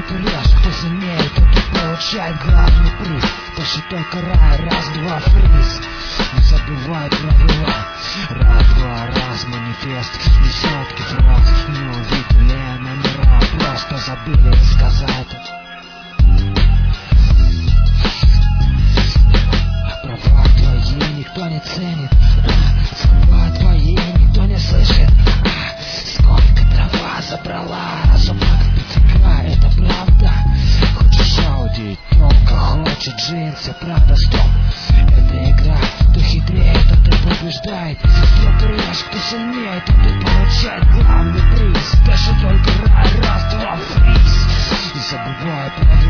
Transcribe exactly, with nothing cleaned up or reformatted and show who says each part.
Speaker 1: только режь, кто сильнее, тот и получает главный приз. Тащи только рай, раз-два, фриз. Не забывай правила, раз-два, раз, манифест, десятки фраз. Не увидели номера, просто забыли рассказать. Права твои никто не ценит, слова твои никто не слышит. Сколько трава забрала, разум как пятака, это правда. Хочешь аудить, только хочет джинсы, правда, стоп. Это игра, кто хитрее, тот и побеждает. Кто режь, кто сильнее, тот и получает главный приз. Даже только рай, раз, два, фриз. Не забывай правила.